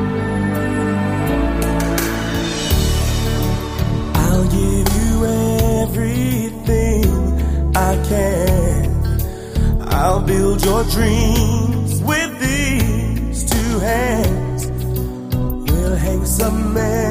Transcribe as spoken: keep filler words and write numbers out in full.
I'll give you everything I can. I'll build your dreams with these two hands. We'll hang some men